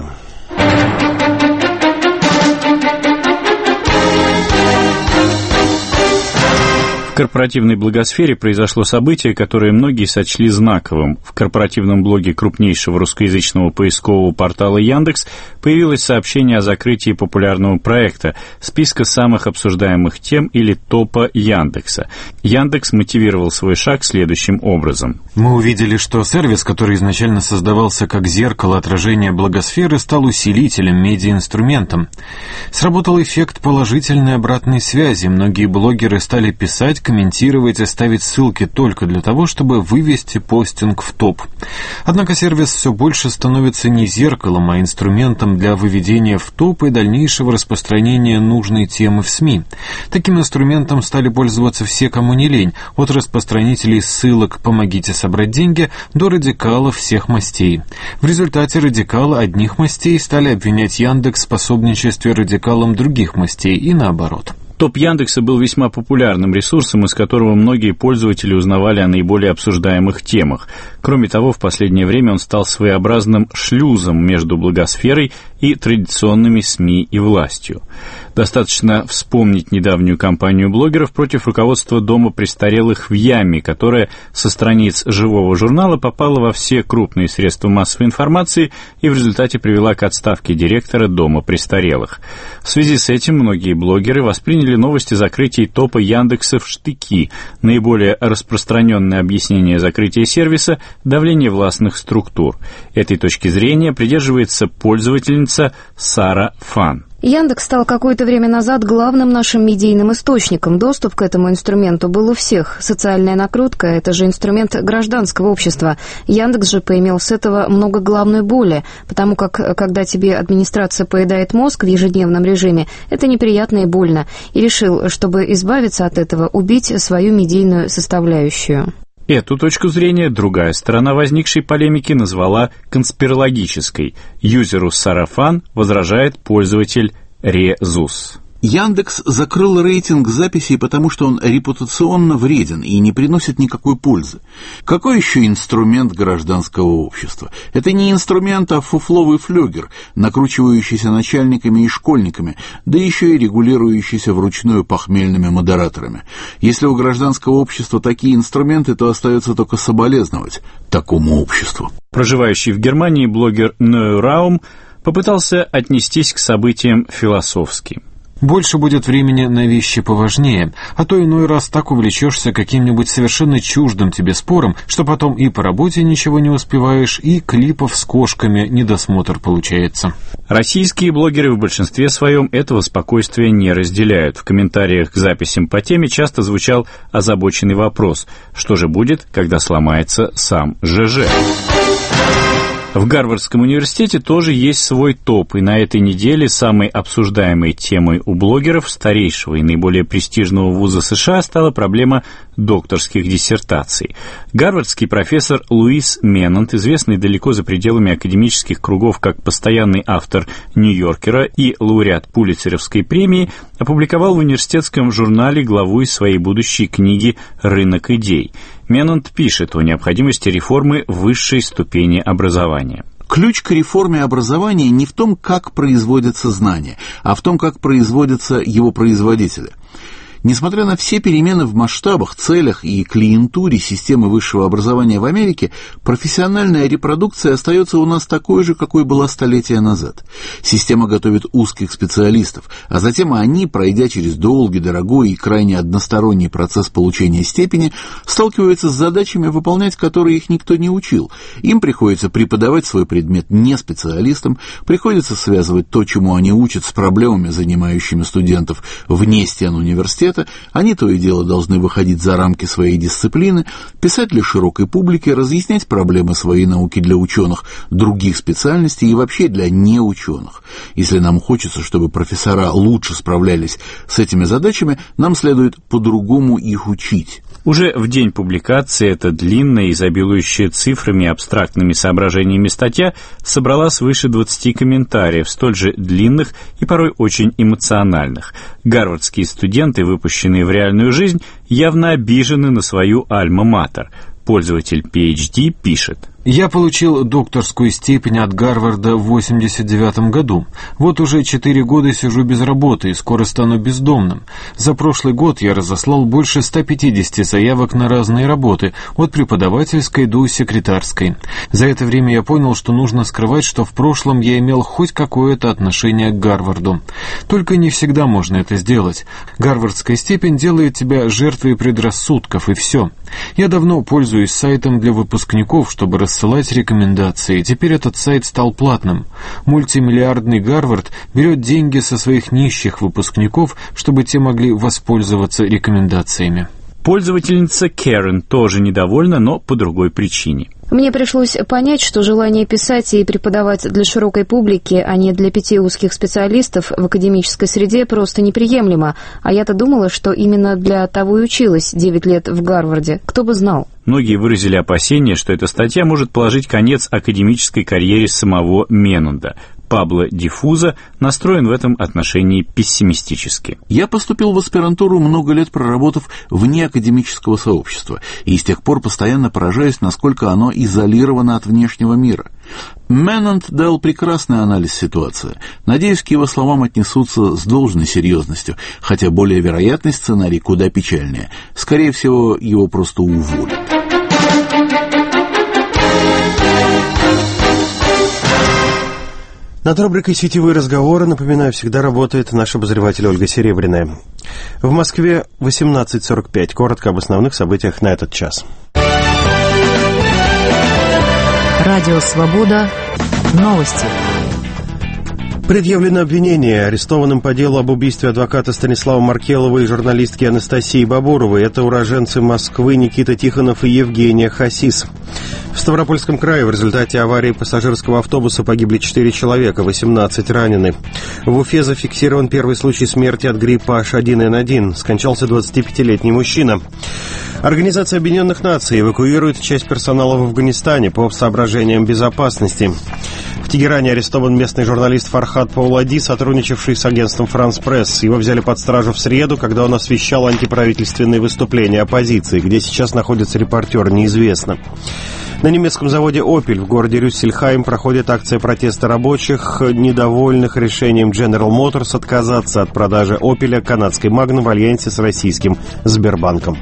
В корпоративной блогосфере произошло событие, которое многие сочли знаковым. В корпоративном блоге крупнейшего русскоязычного поискового портала Яндекс появилось сообщение о закрытии популярного проекта «Списка самых обсуждаемых тем» или «Топа Яндекса». Яндекс мотивировал свой шаг следующим образом. Мы увидели, что сервис, который изначально создавался как зеркало отражения блогосферы, стал усилителем, медиаинструментом. Сработал эффект положительной обратной связи. Многие блогеры стали писать, комментировать и ставить ссылки только для того, чтобы вывести постинг в топ. Однако сервис все больше становится не зеркалом, а инструментом для выведения в топ и дальнейшего распространения нужной темы в СМИ. Таким инструментом стали пользоваться все, кому не лень, от распространителей ссылок «Помогите собрать деньги» до радикалов всех мастей. В результате радикалы одних мастей стали обвинять Яндекс в способничестве радикалам других мастей и наоборот. Топ Яндекса был весьма популярным ресурсом, из которого многие пользователи узнавали о наиболее обсуждаемых темах. Кроме того, в последнее время он стал своеобразным шлюзом между блогосферой и традиционными СМИ и властью. Достаточно вспомнить недавнюю кампанию блогеров против руководства Дома престарелых в Яме, которая со страниц живого журнала попала во все крупные средства массовой информации и в результате привела к отставке директора Дома престарелых. В связи с этим многие блогеры восприняли новости о закрытии топа Яндекса в штыки. Наиболее распространенное объяснение закрытия сервиса – давление властных структур. Этой точки зрения придерживается пользовательница Сара Фан. Яндекс стал какое-то время назад главным нашим медийным источником. Доступ к этому инструменту был у всех. Социальная накрутка – это же инструмент гражданского общества. Яндекс же поимел с этого много головной боли, потому как, когда тебе администрация поедает мозг в ежедневном режиме, это неприятно и больно. И решил, чтобы избавиться от этого, убить свою медийную составляющую. Эту точку зрения другая сторона возникшей полемики назвала конспирологической. Юзеру Сарафан возражает пользователь Резус. Яндекс закрыл рейтинг записей, потому что он репутационно вреден и не приносит никакой пользы. Какой еще инструмент гражданского общества? Это не инструмент, а фуфловый флюгер, накручивающийся начальниками и школьниками, да еще и регулирующийся вручную похмельными модераторами. Если у гражданского общества такие инструменты, то остается только соболезновать такому обществу. Проживающий в Германии блогер Ной Раум попытался отнестись к событиям философски. Больше будет времени на вещи поважнее, а то иной раз так увлечешься каким-нибудь совершенно чуждым тебе спором, что потом и по работе ничего не успеваешь, и клипов с кошками недосмотр получается. Российские блогеры в большинстве своем этого спокойствия не разделяют. В комментариях к записям по теме часто звучал озабоченный вопрос: что же будет, когда сломается сам ЖЖ? В Гарвардском университете тоже есть свой топ, и на этой неделе самой обсуждаемой темой у блогеров старейшего и наиболее престижного вуза США стала проблема докторских диссертаций. Гарвардский профессор Луис Меннонт, известный далеко за пределами академических кругов как постоянный автор «Нью-Йоркера» и лауреат Пулитцеровской премии, опубликовал в университетском журнале главу из своей будущей книги «Рынок идей». Меннонт пишет о необходимости реформы высшей ступени образования. Ключ к реформе образования не в том, как производятся знания, а в том, как производятся его производители. Несмотря на все перемены в масштабах, целях и клиентуре системы высшего образования в Америке, профессиональная репродукция остается у нас такой же, какой была столетия назад. Система готовит узких специалистов, а затем они, пройдя через долгий, дорогой и крайне односторонний процесс получения степени, сталкиваются с задачами, выполнять которые их никто не учил. Им приходится преподавать свой предмет не специалистам, приходится связывать то, чему они учат, с проблемами, занимающими студентов вне стен университета. Они то и дело должны выходить за рамки своей дисциплины, писать для широкой публики, разъяснять проблемы своей науки для ученых других специальностей и вообще для неученых. Если нам хочется, чтобы профессора лучше справлялись с этими задачами, нам следует по-другому их учить. Уже в день публикации эта длинная, изобилующая цифрами и абстрактными соображениями статья собрала свыше двадцати комментариев, столь же длинных и порой очень эмоциональных. Гарвардские студенты, выпущенные в реальную жизнь, явно обижены на свою альма-матер. Пользователь пи эйч ди пишет: «Я получил докторскую степень от Гарварда в восемьдесят девятом году. Вот уже четыре года сижу без работы и скоро стану бездомным. За прошлый год я разослал больше ста пятидесяти заявок на разные работы, от преподавательской до секретарской. За это время я понял, что нужно скрывать, что в прошлом я имел хоть какое-то отношение к Гарварду. Только не всегда можно это сделать. Гарвардская степень делает тебя жертвой предрассудков, и все. Я давно пользуюсь сайтом для выпускников, чтобы рассылать рекомендации. Теперь этот сайт стал платным. Мультимиллиардный Гарвард берет деньги со своих нищих выпускников, чтобы те могли воспользоваться рекомендациями». Пользовательница Кэрен тоже недовольна, но по другой причине. Мне пришлось понять, что желание писать и преподавать для широкой публики, а не для пяти узких специалистов в академической среде, просто неприемлемо. А я-то думала, что именно для того и училась девять лет в Гарварде. Кто бы знал. Многие выразили опасение, что эта статья может положить конец академической карьере самого Меннонта. Пабло Дифуза настроен в этом отношении пессимистически. «Я поступил в аспирантуру, много лет проработав вне академического сообщества, и с тех пор постоянно поражаюсь, насколько оно изолировано от внешнего мира. Меннонт дал прекрасный анализ ситуации. Надеюсь, к его словам отнесутся с должной серьезностью, хотя более вероятный сценарий куда печальнее. Скорее всего, его просто уволят». Над рубрикой «Сетевые разговоры», напоминаю, всегда работает наш обозреватель Ольга Серебряная. В Москве восемнадцать сорок пять. Коротко об основных событиях на этот час. Радио «Свобода». Новости. Предъявлено обвинение арестованным по делу об убийстве адвоката Станислава Маркелова и журналистки Анастасии Бабуровой. Это уроженцы Москвы Никита Тихонов и Евгения Хасис. В Ставропольском крае в результате аварии пассажирского автобуса погибли четыре человека, восемнадцать ранены. В Уфе зафиксирован первый случай смерти от гриппа эйч один эн один. Скончался двадцатипятилетний мужчина. Организация Объединенных Наций эвакуирует часть персонала в Афганистане по соображениям безопасности. В Тегеране арестован местный журналист Фархан Фархад Паулади, сотрудничавший с агентством «Франс Пресс». Его взяли под стражу в среду, когда он освещал антиправительственные выступления оппозиции. Где сейчас находится репортер, неизвестно. На немецком заводе «Опель» в городе Рюссельхайм проходит акция протеста рабочих, недовольных решением General Motors отказаться от продажи «Опеля» канадской «Магна» в альянсе с российским Сбербанком.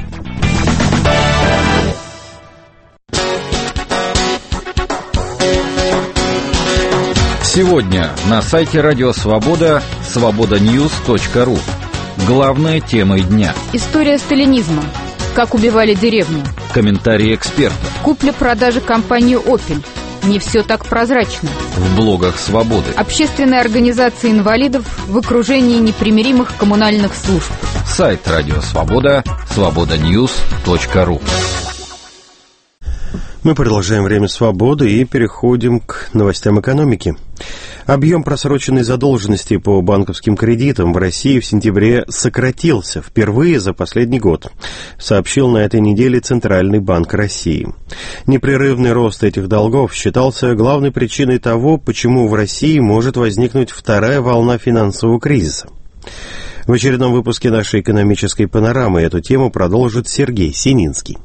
Сегодня на сайте Радио Свобода свобода ньюс точка ру. Главные темы дня. История сталинизма. Как убивали деревню. Комментарии экспертов. Купля-продажа компании «Опель». Не все так прозрачно. В блогах «Свободы». Общественная организация инвалидов в окружении непримиримых коммунальных служб. Сайт Радио Свобода свобода ньюс точка ру. Мы продолжаем «Время свободы» и переходим к новостям экономики. Объем просроченной задолженности по банковским кредитам в России в сентябре сократился впервые за последний год, сообщил на этой неделе Центральный банк России. Непрерывный рост этих долгов считался главной причиной того, почему в России может возникнуть вторая волна финансового кризиса. В очередном выпуске нашей экономической панорамы эту тему продолжит Сергей Сининский.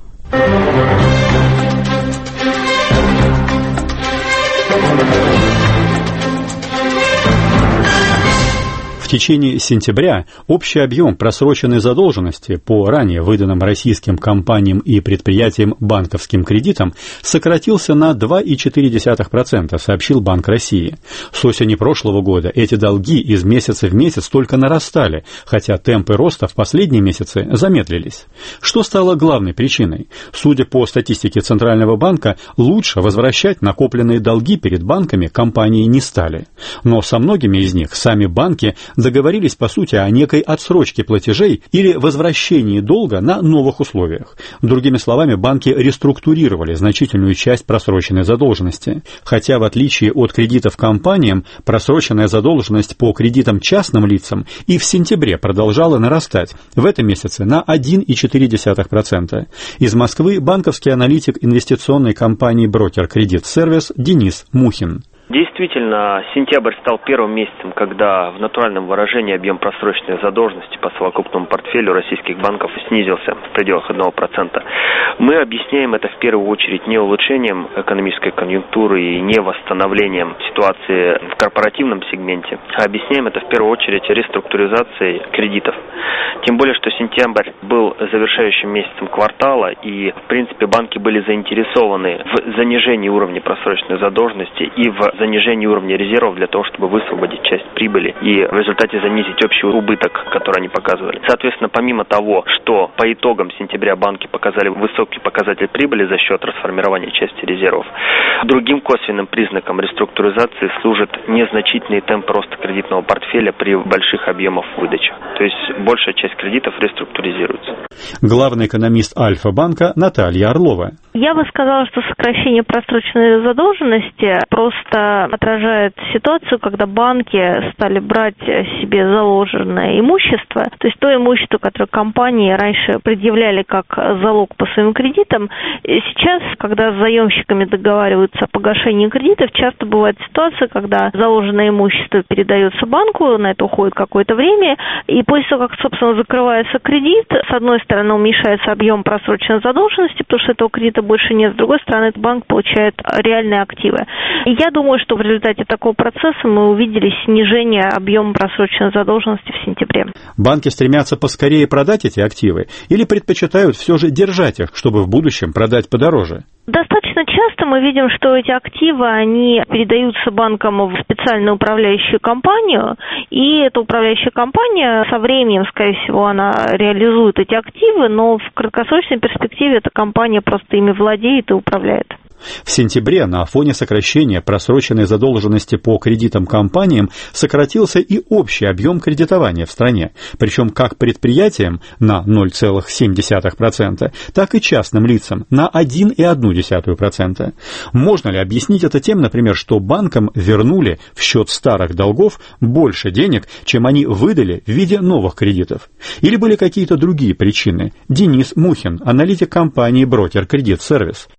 В течение сентября общий объем просроченной задолженности по ранее выданным российским компаниям и предприятиям банковским кредитам сократился на два целых четыре десятых процента, сообщил Банк России. С осени прошлого года эти долги из месяца в месяц только нарастали, хотя темпы роста в последние месяцы замедлились. Что стало главной причиной? Судя по статистике Центрального банка, лучше возвращать накопленные долги перед банками компании не стали. Но со многими из них сами банки договорились, по сути, о некой отсрочке платежей или возвращении долга на новых условиях. Другими словами, банки реструктурировали значительную часть просроченной задолженности. Хотя, в отличие от кредитов компаниям, просроченная задолженность по кредитам частным лицам и в сентябре продолжала нарастать, в этом месяце на один целых четыре десятых процента. Из Москвы банковский аналитик инвестиционной компании «Брокер Кредит Сервис» Денис Мухин. Действительно, сентябрь стал первым месяцем, когда в натуральном выражении объем просроченной задолженности по совокупному портфелю российских банков снизился в пределах одного процента. Мы объясняем это в первую очередь не улучшением экономической конъюнктуры и не восстановлением ситуации в корпоративном сегменте, а объясняем это в первую очередь реструктуризацией кредитов. Тем более, что сентябрь был завершающим месяцем квартала, и, в принципе, банки были заинтересованы в занижении уровня просроченной задолженности и в занижении уровня резервов для того, чтобы высвободить часть прибыли и в результате занизить общий убыток, который они показывали. Соответственно, помимо того, что по итогам сентября банки показали высокий показатель прибыли за счет расформирования части резервов, другим косвенным признаком реструктуризации служит незначительный темп роста кредитного портфеля при больших объемах выдачи. То есть большая часть кредитов реструктуризируется. Главный экономист Альфа-банка Наталья Орлова. Я бы сказала, что сокращение просроченной задолженности просто отражает ситуацию, когда банки стали брать себе заложенное имущество, то есть то имущество, которое компании раньше предъявляли как залог по своим кредитам. Сейчас, когда с заемщиками договариваются о погашении кредитов, часто бывает ситуация, когда заложенное имущество передается банку, на это уходит какое-то время, и после того, как, собственно, закрывается кредит, с одной стороны уменьшается объем просроченной задолженности, потому что этого кредита больше нет, с другой стороны банк получает реальные активы. И я думаю, что в результате такого процесса мы увидели снижение объема просроченной задолженности в сентябре. Банки стремятся поскорее продать эти активы или предпочитают все же держать их, чтобы в будущем продать подороже? Достаточно часто мы видим, что эти активы, они передаются банкам в специальную управляющую компанию, и эта управляющая компания со временем, скорее всего, она реализует эти активы, но в краткосрочной перспективе эта компания просто ими владеет и управляет. В сентябре на фоне сокращения просроченной задолженности по кредитам компаниям сократился и общий объем кредитования в стране, причем как предприятиям на ноль целых семь десятых процента, так и частным лицам на один целых одну десятую процента. Можно ли объяснить это тем, например, что банкам вернули в счет старых долгов больше денег, чем они выдали в виде новых кредитов? Или были какие-то другие причины? Денис Мухин, аналитик компании «Брокер Кредит Сервис».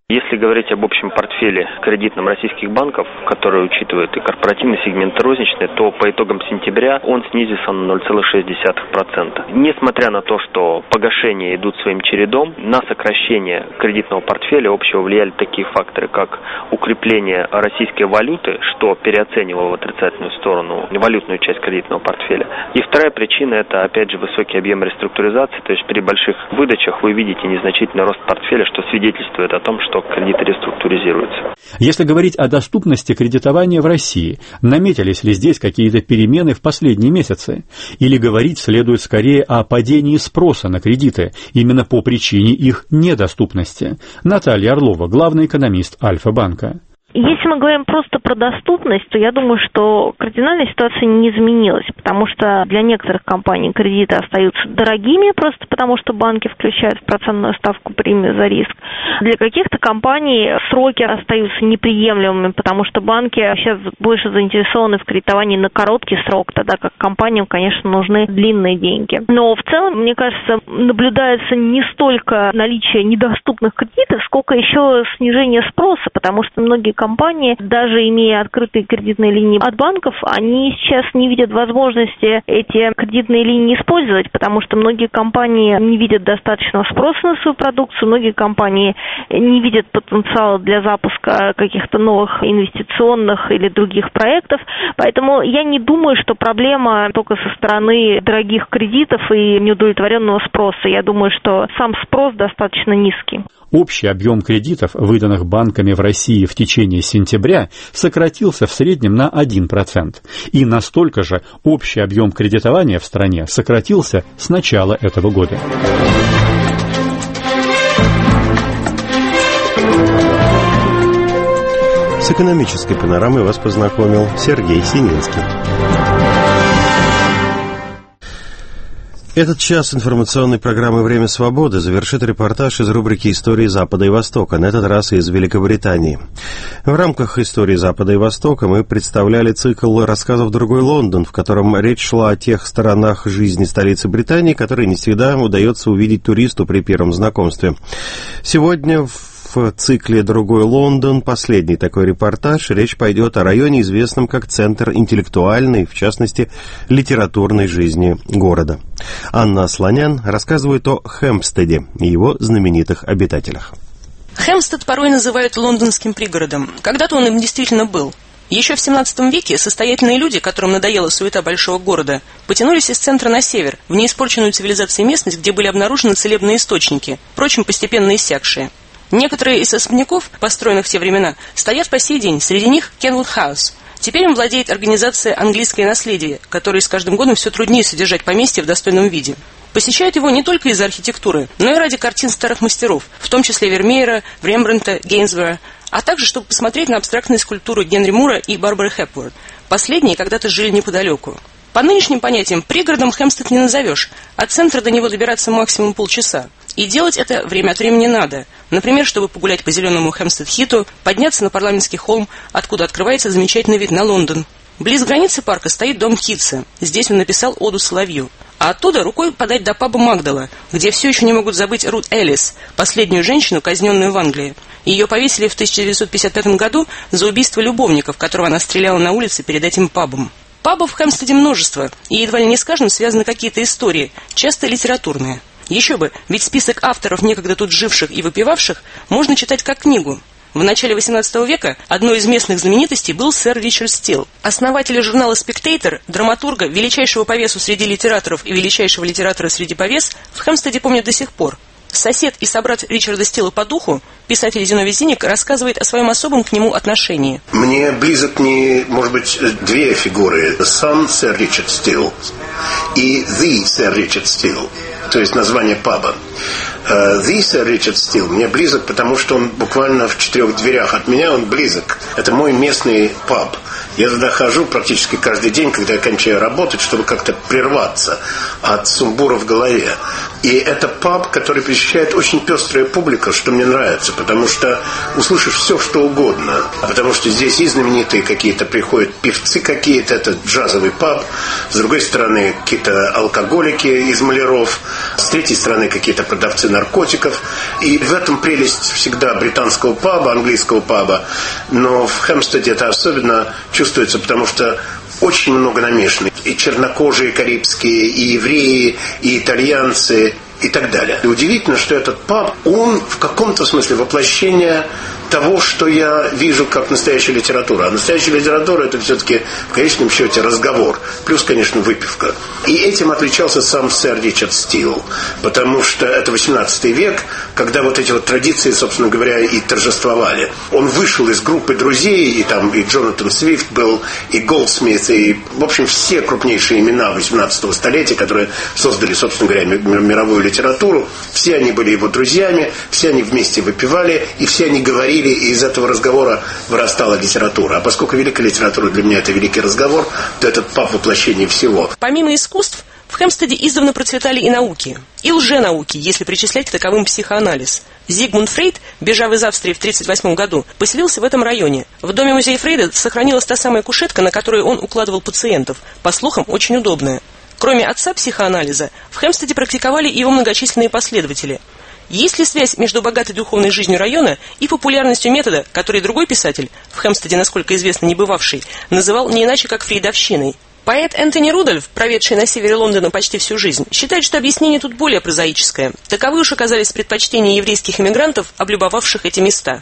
Если говорить об общем портфеле кредитном российских банков, который учитывает и корпоративный сегмент, и розничный, то по итогам сентября он снизился на ноль целых шесть десятых процента. Несмотря на то, что погашения идут своим чередом, на сокращение кредитного портфеля общего влияли такие факторы, как укрепление российской валюты, что переоценивало в отрицательную сторону валютную часть кредитного портфеля. И вторая причина – это, опять же, высокий объем реструктуризации, то есть при больших выдачах вы видите незначительный рост портфеля, что свидетельствует о том, что кредиты реструктуризируются. Если говорить о доступности кредитования в России, наметились ли здесь какие-то перемены в последние месяцы? Или говорить следует скорее о падении спроса на кредиты, именно по причине их недоступности? Наталья Орлова, главный экономист Альфа-банка. Если мы говорим просто про доступность, то я думаю, что кардинальная ситуация не изменилась, потому что для некоторых компаний кредиты остаются дорогими, просто потому что банки включают в процентную ставку премию за риск. Для каких-то компаний сроки остаются неприемлемыми, потому что банки сейчас больше заинтересованы в кредитовании на короткий срок, тогда как компаниям, конечно, нужны длинные деньги. Но в целом, мне кажется, наблюдается не столько наличие недоступных кредитов, сколько еще снижение спроса, потому что многие компании, даже имея открытые кредитные линии от банков, они сейчас не видят возможности эти кредитные линии использовать, потому что многие компании не видят достаточного спроса на свою продукцию, многие компании не видят потенциала для запуска каких-то новых инвестиционных или других проектов. Поэтому я не думаю, что проблема только со стороны дорогих кредитов и неудовлетворенного спроса. Я думаю, что сам спрос достаточно низкий. Общий объем кредитов, выданных банками в России в течение сентября, сократился в среднем на один процент. И настолько же общий объем кредитования в стране сократился с начала этого года. С экономической панорамой вас познакомил Сергей Сининский. Этот час информационной программы «Время свободы» завершит репортаж из рубрики «Истории Запада и Востока», на этот раз из Великобритании. В рамках «Истории Запада и Востока» мы представляли цикл рассказов «Другой Лондон», в котором речь шла о тех сторонах жизни столицы Британии, которые не всегда удается увидеть туристу при первом знакомстве. Сегодня в В цикле «Другой Лондон» последний такой репортаж. Речь пойдет о районе, известном как центр интеллектуальной, в частности, литературной жизни города. Анна Асланян рассказывает о Хэмпстеде и его знаменитых обитателях. Хэмпстед порой называют лондонским пригородом. Когда-то он им действительно был. Еще в семнадцатом веке состоятельные люди, которым надоела суета большого города, потянулись из центра на север, в неиспорченную цивилизацией местность, где были обнаружены целебные источники, впрочем, постепенно иссякшие. Некоторые из особняков, построенных в те времена, стоят по сей день, среди них Кенвуд Хаус. Теперь им владеет организация «Английское наследие», которая с каждым годом все труднее содержать поместье в достойном виде. Посещают его не только из-за архитектуры, но и ради картин старых мастеров, в том числе Вермеера, Рембрандта, Гейнсбора, а также чтобы посмотреть на абстрактные скульптуры Генри Мура и Барбары Хепворн. Последние когда-то жили неподалеку. По нынешним понятиям, пригородом Хэмпстед не назовешь, от центра до него добираться максимум полчаса. И делать это время от времени надо. Например, чтобы погулять по зеленому Хэмпстед-Хиту, подняться на парламентский холм, откуда открывается замечательный вид на Лондон. Близ границы парка стоит дом Китса. Здесь он написал оду соловью. А оттуда рукой подать до паба Магдала, где все еще не могут забыть Рут Эллис, последнюю женщину, казненную в Англии. Ее повесили в тысяча девятьсот пятьдесят пятом году за убийство любовников, которого она стреляла на улице перед этим пабом. Пабов в Хэмпстеде множество, и едва ли не с каждым связаны какие-то истории, часто литературные. Еще бы, ведь список авторов, некогда тут живших и выпивавших, можно читать как книгу. В начале восемнадцатого века одной из местных знаменитостей был сэр Ричард Стил. Основателя журнала «Спектейтор», драматурга, величайшего по весу среди литераторов и величайшего литератора среди повес, в Хэмпстеде помнят до сих пор. Сосед и собрат Ричарда Стила по духу, писатель Зиновий Зиник, рассказывает о своем особом к нему отношении. Мне близок не, может быть, две фигуры. Сам сэр Ричард Стил и The сэр Ричард Стил, то есть название паба. The сэр Ричард Стил мне близок, потому что он буквально в четырех дверях от меня, он близок. Это мой местный паб. Я туда хожу практически каждый день, когда я кончаю работать, чтобы как-то прерваться от сумбура в голове. И это паб, который посещает очень пестрая публика, что мне нравится, потому что услышишь все, что угодно. Потому что здесь и знаменитые какие-то приходят певцы какие-то, это джазовый паб. С другой стороны, какие-то алкоголики из маляров. С третьей стороны, какие-то продавцы наркотиков. И в этом прелесть всегда британского паба, английского паба. Но в Хэмпстеде это особенно чувствуется, потому что очень много намешано. И чернокожие карибские, и евреи, и итальянцы, и так далее. И удивительно, что этот паб, он в каком-то смысле воплощение того, что я вижу как настоящая литература. А настоящая литература — это все-таки в конечном счете разговор. Плюс, конечно, выпивка. И этим отличался сам сэр Ричард Стил. Потому что это восемнадцатый век, когда вот эти вот традиции, собственно говоря, и торжествовали. Он вышел из группы друзей, и там и Джонатан Свифт был, и Голдсмит, и, в общем, все крупнейшие имена восемнадцатого столетия, которые создали, собственно говоря, мировую литературу. Все они были его друзьями, все они вместе выпивали, и все они говорили, и из этого разговора вырастала литература. А поскольку великая литература для меня это великий разговор, то этот паб воплощение всего. Помимо искусств, в Хэмпстеде издавна процветали и науки, и лженауки, если причислять к таковым психоанализ. Зигмунд Фрейд, бежав из Австрии в тысяча девятьсот тридцать восьмом году, поселился в этом районе. В доме музея Фрейда сохранилась та самая кушетка, на которую он укладывал пациентов, по слухам, очень удобная. Кроме отца психоанализа, в Хэмпстеде практиковали и его многочисленные последователи. Есть ли связь между богатой духовной жизнью района и популярностью метода, который другой писатель, в Хэмпстеде, насколько известно, не бывавший, называл не иначе как фрейдовщиной? Поэт Энтони Рудольф, проведший на севере Лондона почти всю жизнь, считает, что объяснение тут более прозаическое. Таковы уж оказались предпочтения еврейских эмигрантов, облюбовавших эти места.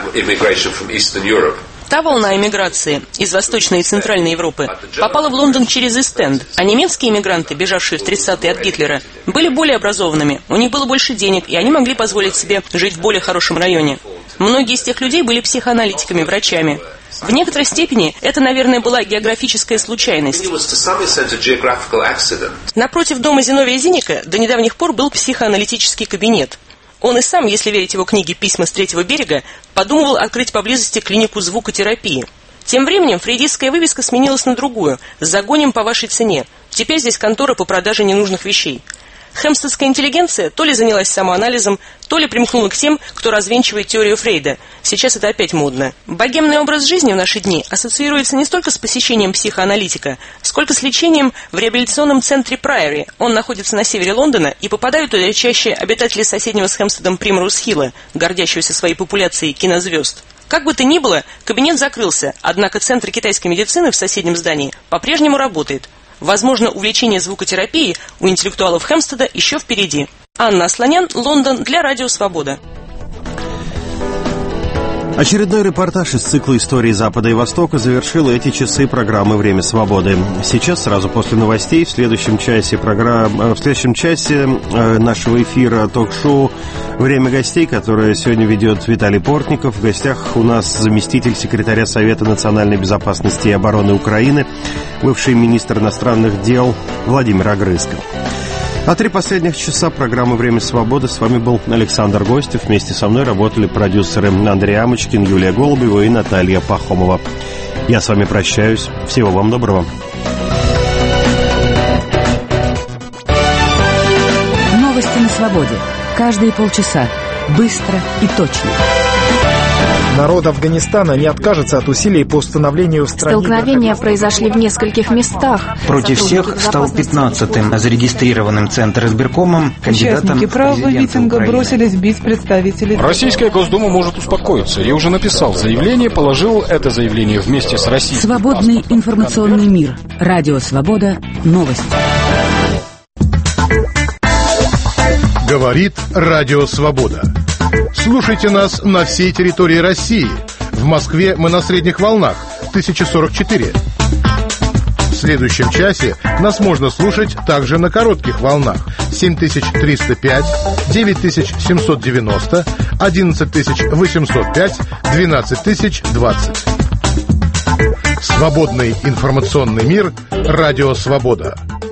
Та волна эмиграции из Восточной и Центральной Европы попала в Лондон через Ист-Энд, а немецкие эмигранты, бежавшие в тридцатые от Гитлера, были более образованными, у них было больше денег, и они могли позволить себе жить в более хорошем районе. Многие из тех людей были психоаналитиками, врачами. В некоторой степени это, наверное, была географическая случайность. Напротив дома Зиновия Зиника до недавних пор был психоаналитический кабинет. Он и сам, если верить его книге «Письма с третьего берега», подумывал открыть поблизости клинику звукотерапии. Тем временем фрейдистская вывеска сменилась на другую «С загоним по вашей цене». Теперь здесь контора по продаже ненужных вещей. Хэмпстедская интеллигенция то ли занялась самоанализом, то ли примкнула к тем, кто развенчивает теорию Фрейда. Сейчас это опять модно. Богемный образ жизни в наши дни ассоциируется не столько с посещением психоаналитика, сколько с лечением в реабилитационном центре Прайори. Он находится на севере Лондона, и попадают туда чаще обитатели соседнего с Хэмпстедом Примроуз-Хилла, гордящегося своей популяцией кинозвезд. Как бы то ни было, кабинет закрылся, однако центр китайской медицины в соседнем здании по-прежнему работает. Возможно, увлечение звукотерапией у интеллектуалов Хэмпстеда еще впереди. Анна Асланян, Лондон, для Радио Свобода. Очередной репортаж из цикла «Истории Запада и Востока» завершил эти часы программы «Время свободы». Сейчас, сразу после новостей, в следующем часе, программ... в следующем часе нашего эфира ток-шоу «Время гостей», которое сегодня ведет Виталий Портников. В гостях у нас заместитель секретаря Совета национальной безопасности и обороны Украины, бывший министр иностранных дел Владимир Огрызко. А три последних часа программы «Время свободы» с вами был Александр Гостев. Вместе со мной работали продюсеры Андрей Амочкин, Юлия Голубева и Наталья Пахомова. Я с вами прощаюсь. Всего вам доброго. Новости на свободе. Каждые полчаса. Быстро и точно. Народ Афганистана не откажется от усилий по установлению в стране... Столкновения произошли в нескольких местах. Против всех стал пятнадцатым зарегистрированным Центр избиркомом кандидатом Участники правого митинга Украины. бросились бить представителей... Российская Госдума может успокоиться. Я уже написал заявление, положил это заявление вместе с Россией. Свободный паспортом. Информационный мир. Радио Свобода. Новости. Говорит Радио Свобода. Слушайте нас на всей территории России. В Москве мы на средних волнах тысяча сорок четыре. В следующем часе нас можно слушать также на коротких волнах семь тысяч триста пять, девять тысяч семьсот девяносто, одиннадцать тысяч восемьсот пять, двенадцать тысяч двадцать. Свободный информационный мир. Радио Свобода.